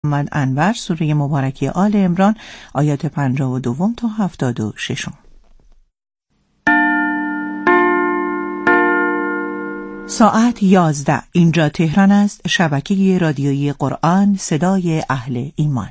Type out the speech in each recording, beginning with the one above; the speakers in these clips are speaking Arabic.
محمد انور سوره مبارکه آل عمران آیات 52 تا 76. ساعت 11. اینجا تهران است. شبکه رادیویی قرآن صدای اهل ایمان.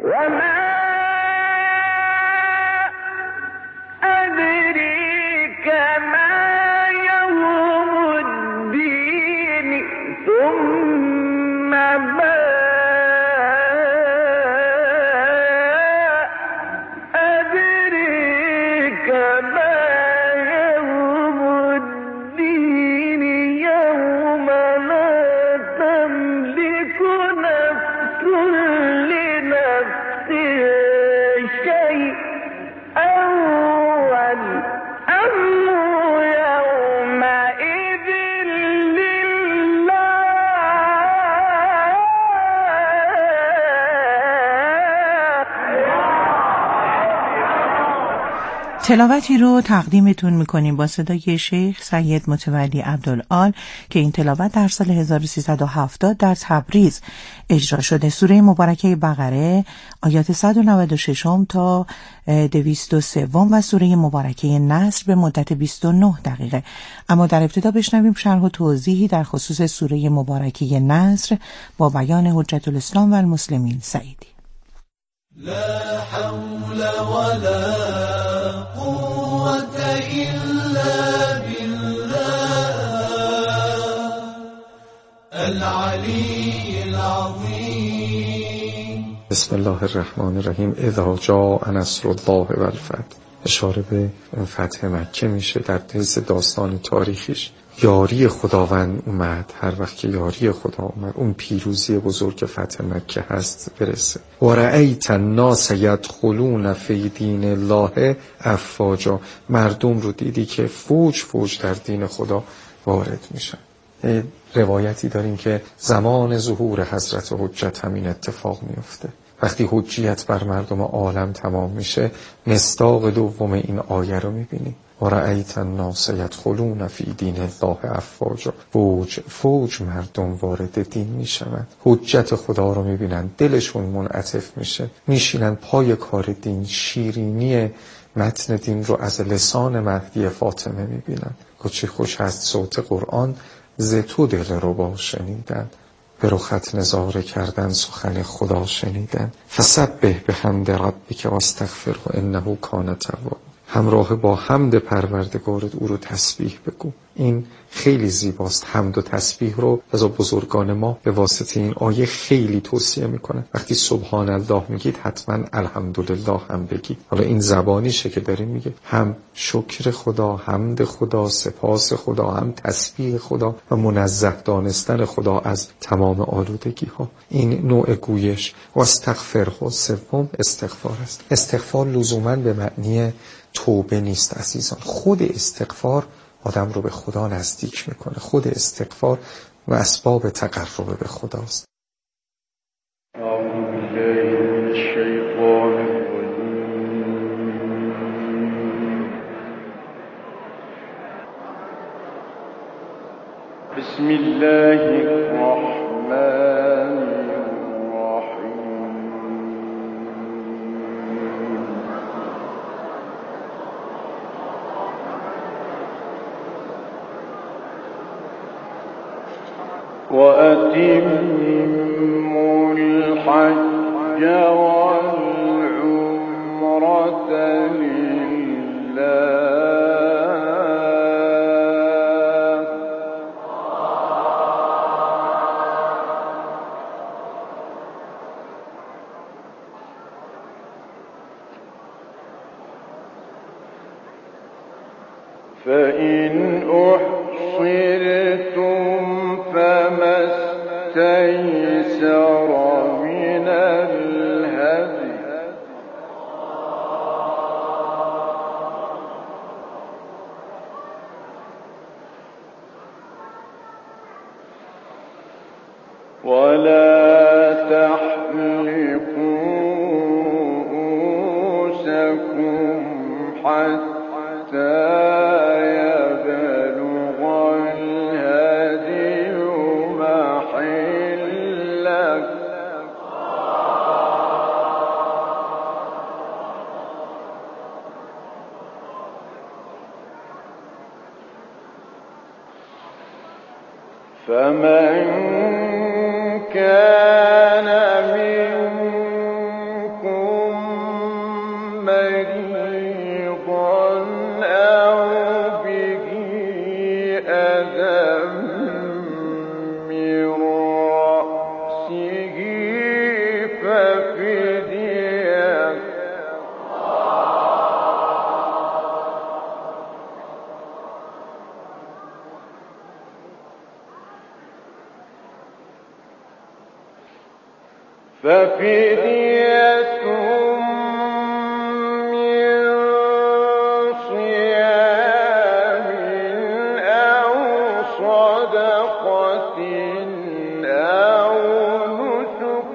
تلاوتی رو تقدیمتون میکنیم با صدای شیخ سید متولی عبدالعال که این تلاوت در سال 1370 در تبریز اجرا شده. سوره مبارکه بقره آیات 196 تا 203 و سوره مبارکه نصر به مدت 29 دقیقه. اما در ابتدا بشنویم شرح و توضیحی در خصوص سوره مبارکه نصر با بیان حجت الاسلام و المسلمین سعیدی. لا حول ولا قوة إلا بالله العلي العظيم. بسم الله الرحمن الرحیم. اذا جاء نصر الله والفتح. اشاره به فتح مکه میشه در طیف داستان تاریخیش. یاری خداوند اومد. هر وقت که یاری خدا اومد اون پیروزی بزرگ فتح مکه هست برسه. و رأیت الناس یدخلون فی دین الله افواجا. مردم رو دیدی که فوج فوج در دین خدا وارد میشن. روایتی داریم که زمان ظهور حضرت حجت همین اتفاق میفته. وقتی حجیت بر مردم عالم تمام میشه مصداق دوم این آیه رو میبینی. و رأیت الناس یدخلون فی دین الله افواجا. فوج فوج مردم وارد دین میشوند. حجت خدا رو میبینن، دلشون منعطف میشه، میشینن پای کار دین. شیرینی متن دین رو از لسان مهدی فاطمه میبینن. چه خوش هست صوت قرآن ز تو دل رو با شنیدن. به رخت نظاره کردن سخن خدا شنیدن. فسبح بحمد ربک و استغفره انه کان توابا. همراه با حمد پروردگارت او رو تسبیح بگو. این خیلی زیباست. حمد و تسبیح رو از بزرگان ما به واسطه این آیه خیلی توصیه میکنن. وقتی سبحان الله میگید حتما الحمدلله هم بگید. حالا این زبانیشه که داره میگه، هم شکر خدا، حمد خدا، سپاس خدا، هم تسبیح خدا و منزه دانستن خدا از تمام آلودگی ها. این نوع گویش. و استغفره سوم استغفار است. استغفار لزوما به معنی توبه نیست عزیزان. خود استغفار آدم رو به خدا نزدیک میکنه. خود استغفار و اسباب تقرب به خداست. بسم الله الرحمن الرحیم. وأتموا الحج والعمرة لله فإن أحصرتم فما استيسر من الهدي ولا تحلقوا رؤوسكم حتى يبلغ الهدي محله فمن كان منكم مريضا أو به أذى من رأسه ففدية من صيام أو صدقة أو نسك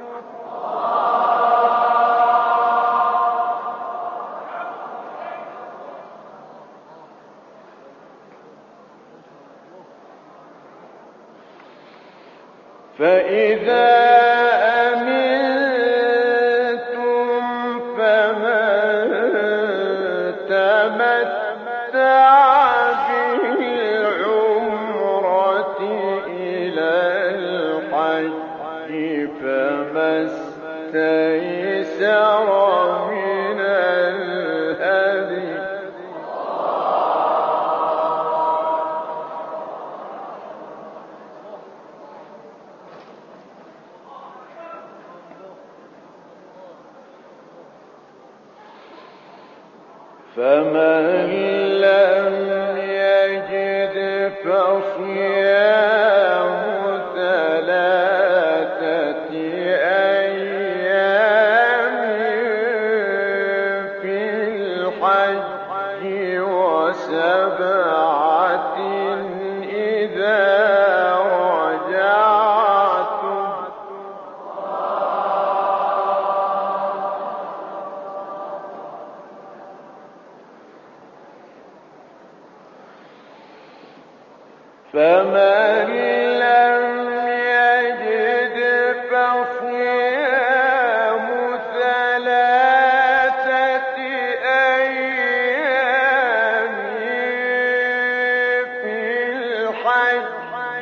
فإذا استيسر من الهدي فمن لم يجد فصيام ثلاثة أيام في الحج وسبعة إذا رجعتم فمن لم يجد فصيام ثلاثة أيام في الحج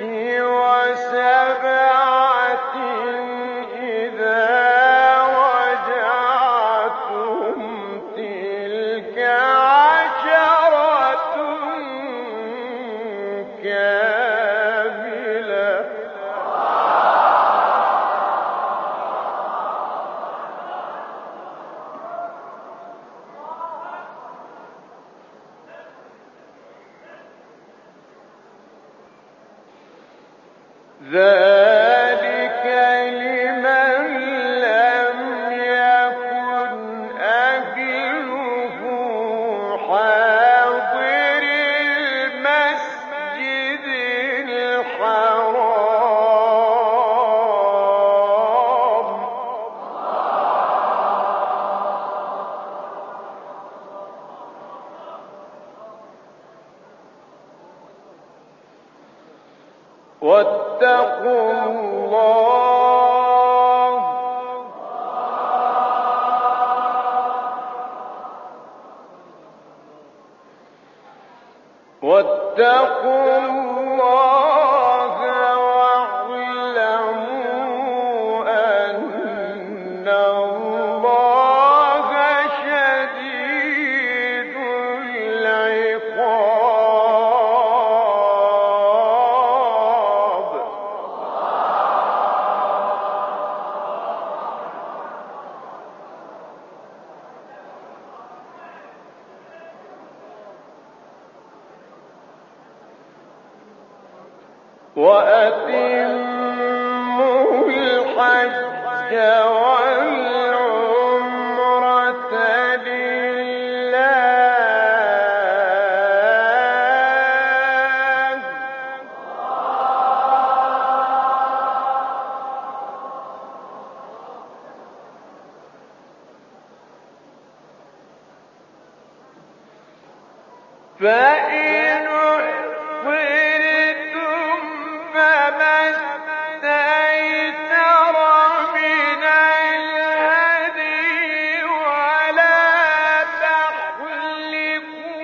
وسبعة إذا رجعتم تلك عشرة كاملة ذلك لمن لم يكن أهله حاضر المسجد الحرام واتقوا الله واعلموا أن الله شديد العقاب وأتموا الحج والعمرة لله فإن أحصرتم فما استيسر من الهدي ولا تحلقوا رؤوسكم حتى يبلغ المحصرون ولا تحلقوا رؤوسكم حتى يبلغ المحصرون ولا محصرين ولا متخذي أخدان أخدان ولا آبائكم ولا أبنائكم ولا إخوانكم ولا أزواجكم ولا ما ملكت أيمانكم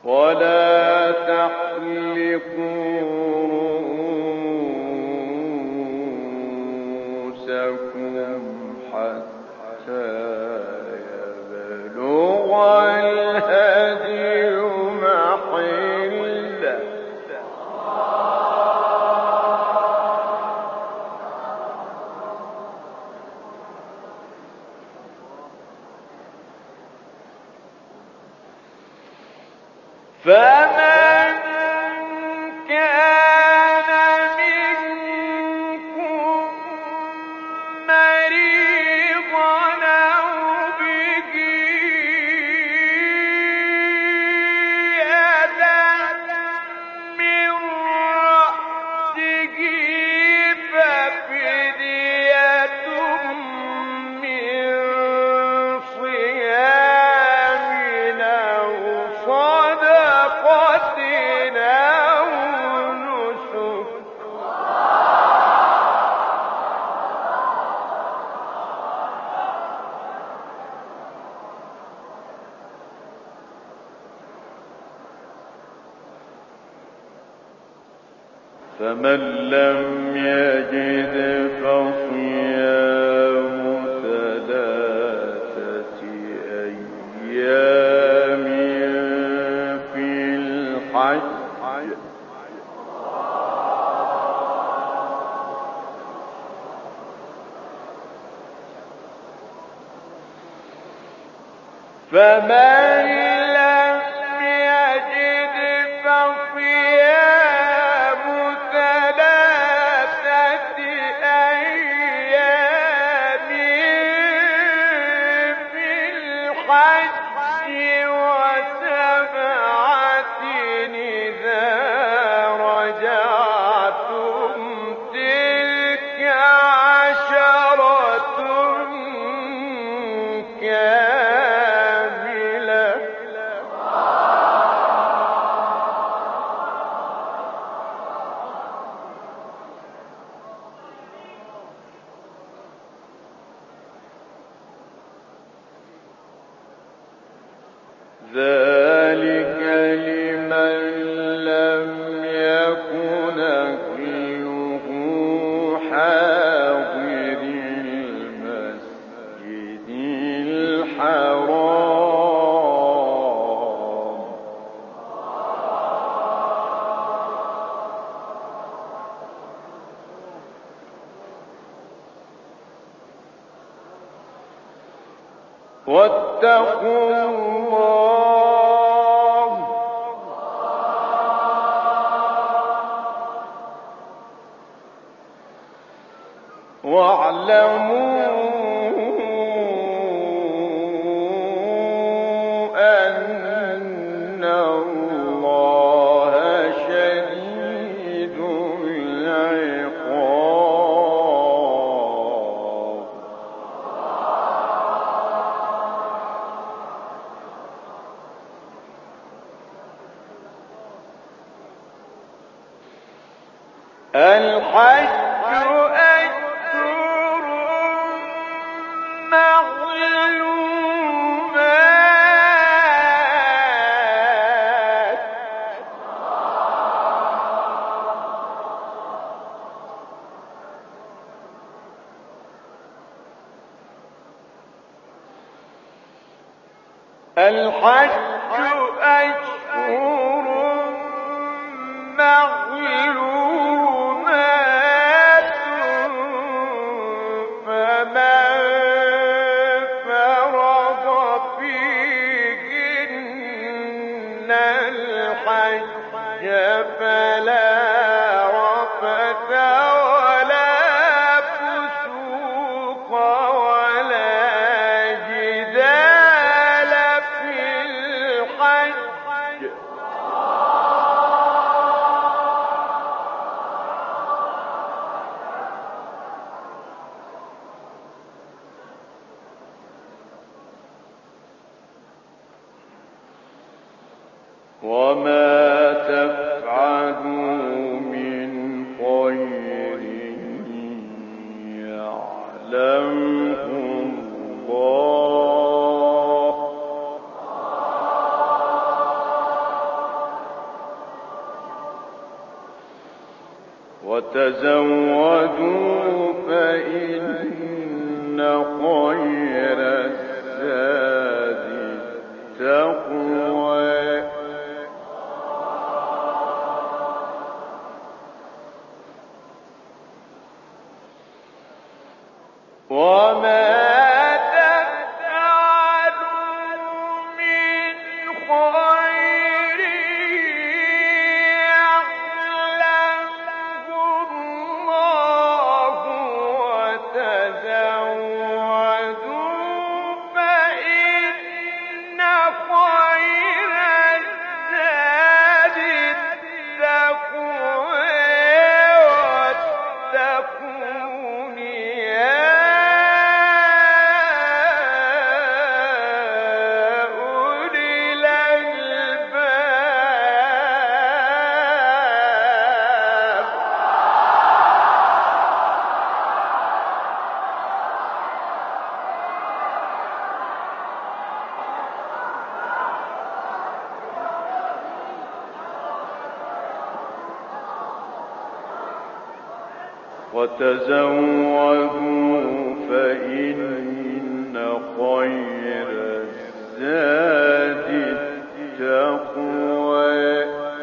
ولا تحلقوا رؤوسكم حتى يبلغ الهدي محله فمن كان منكم مريضا أو به أذى من رأسه ففدية من صيام أو صدقة أو نسك فمن لم يجد فصيام 3 أيام في الحج فمن لم يجد فصيام 3 أيام في الحج و7 إذا رجعتم تلك 10 كاملة ذلك لمن لم يكن أهله حاضر المسجد الحرام واتقوا الله واعلموا أن الله شديد العقاب الحج أشهر معلومات الحج أشهر معلومات فمن فرض فيهن الحج فلا رفث ولا فسوق ولا جدال في الحج وما تفعلوا من خير يعلمه الله خير الزاد التقوى وما وتزودوا فإن خير الزاد التقوى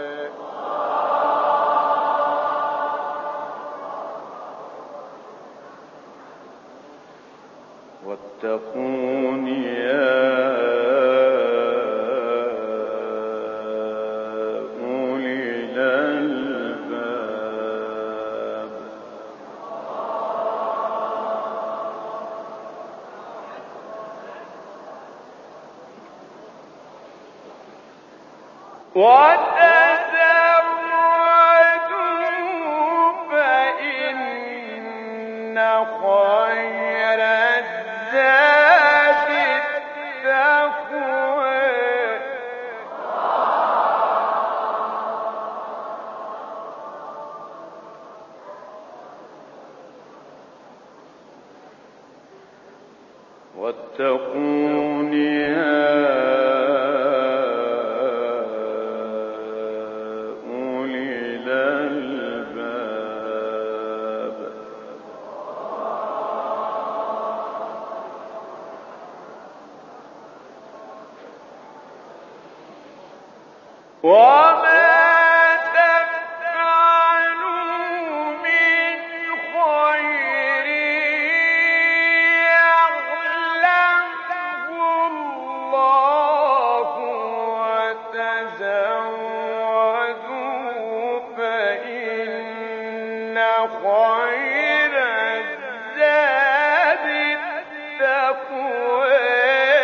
واتقون يا أولي الألباب وتزودوا فإن خير الزاد التقوى واتقون يا أولي الألباب وما تفعلوا من خير يعلمه الله وتزودوا فإن خير الزاد التقوى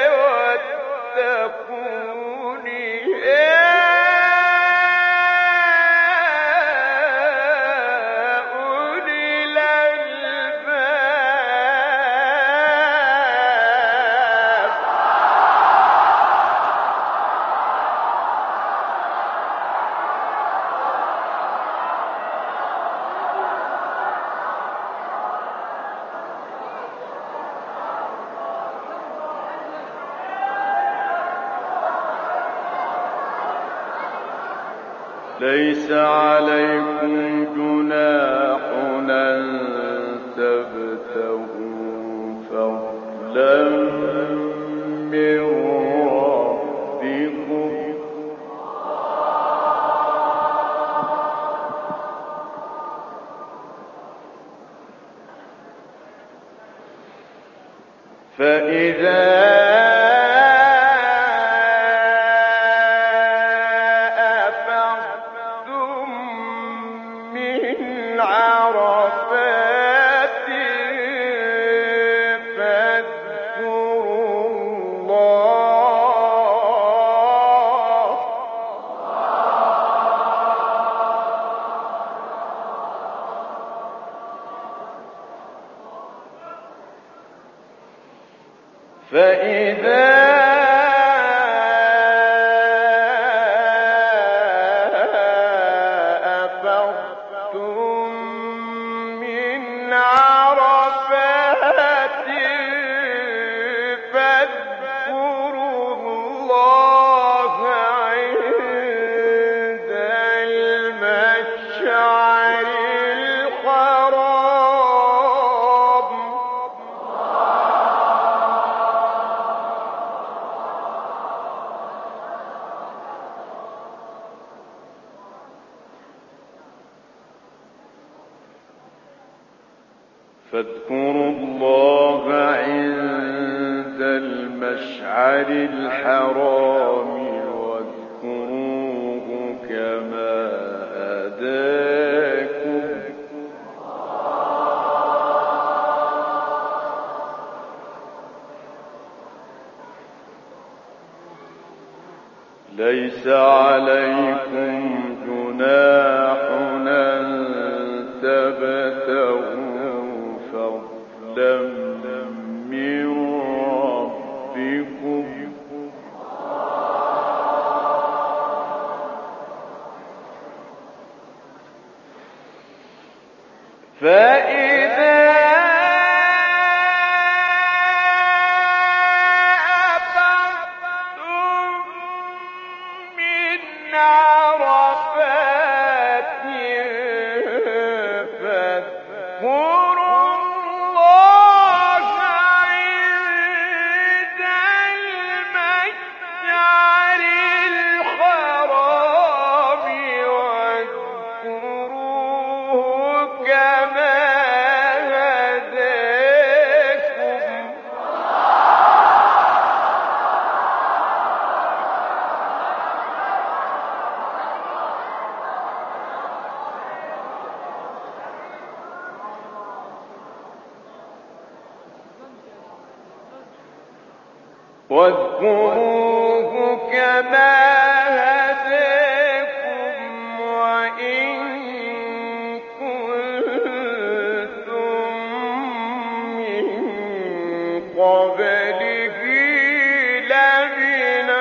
واتقون يا أولي الألباب ليس عليكم جناح أن تبتغوا فضلا من ربكم فإذا أفضتم من عرفات فاذكروا الله عند المشعر الحرام فاذكروا الله عند المشعر الحرام واذكروه كما هداكم ليس عليكم جناح أن تبتغوا فضلا من ربكم فإذا واذكروه كما هداكم وإن كنتم من قبله لمن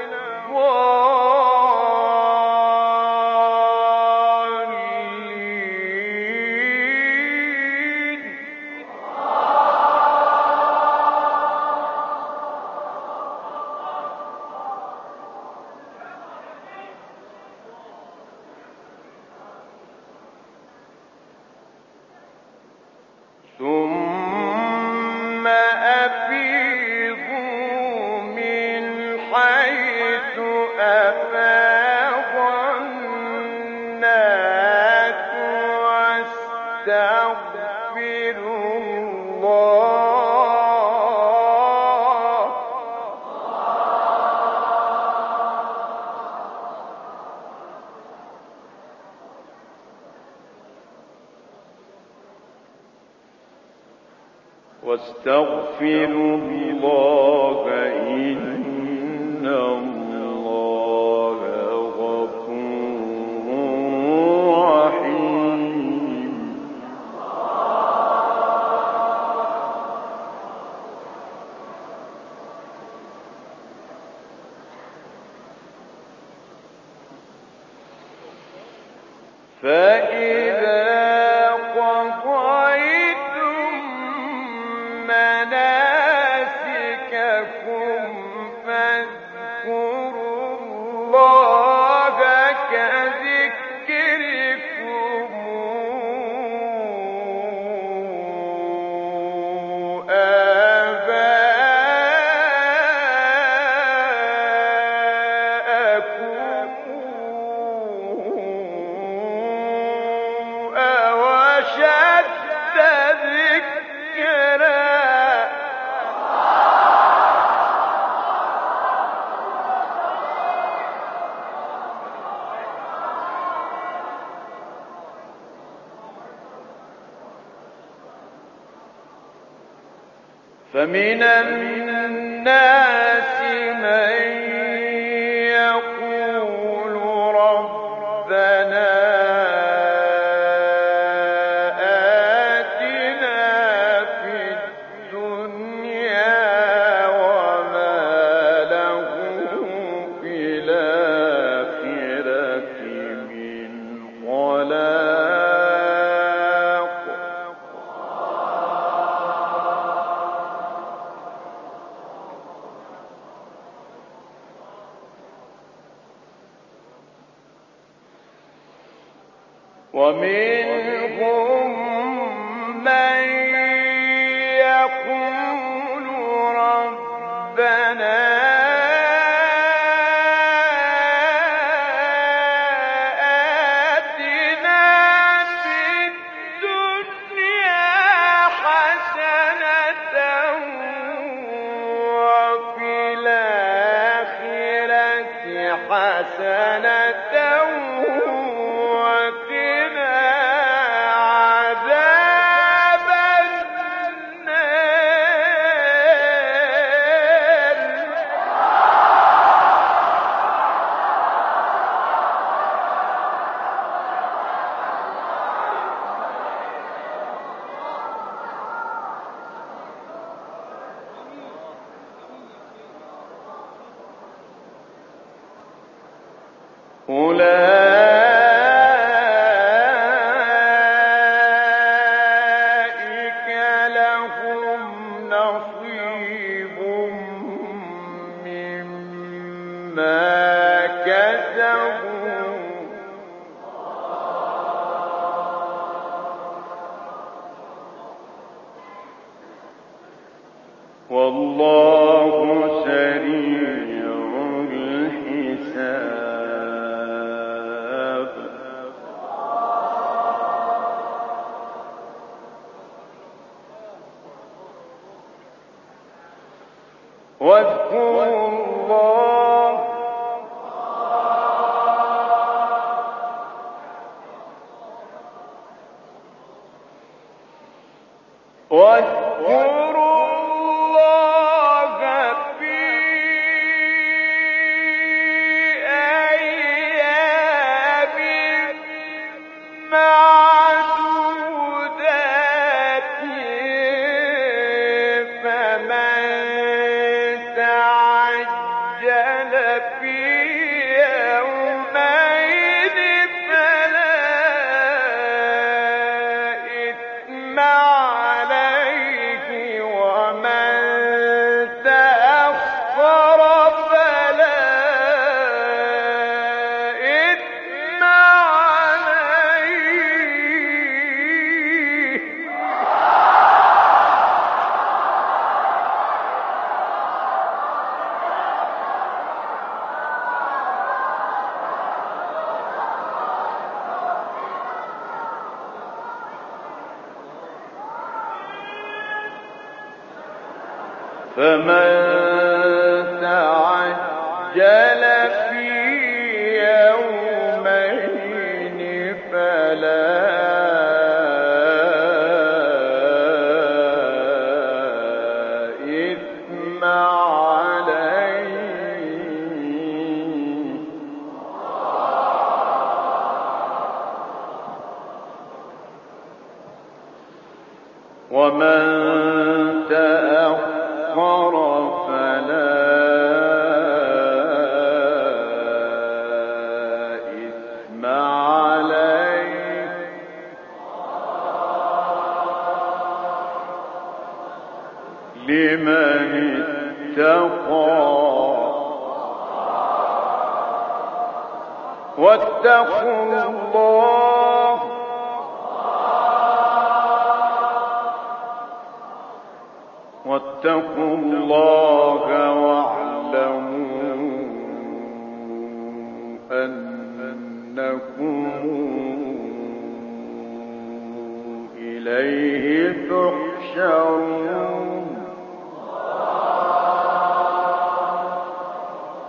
الضالين ثم أفيضوا من حيث أفاض الناس واستغفروا الله واستغفروا الله إن الله غفور رحيم فإذا قضيتم مناسككم فاذكروا الله كذكركم آباءكم أو أشد ذكرا فمن الناس من يقول ربنا آتنا في الدنيا وما له في الآخرة من خلاق ومنهم من يقول ربنا آتنا في الدنيا حسنة وقنا عذاب النار. أولئك لهم نصيب مما كسبوا والله سريع الحساب. واذكروا الله في أيام معدودات فمن تعجل في يومين فلا إثم عليه ومن تأخر فلا إثم عليه. فمن تعجل في يومين فلا إثم عليه ومن تأخر فلا إثم عليه لمن اتقى. واتقوا الله واتقوا الله واعلموا أنكم إليه تحشرون.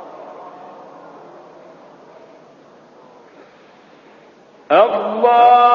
الله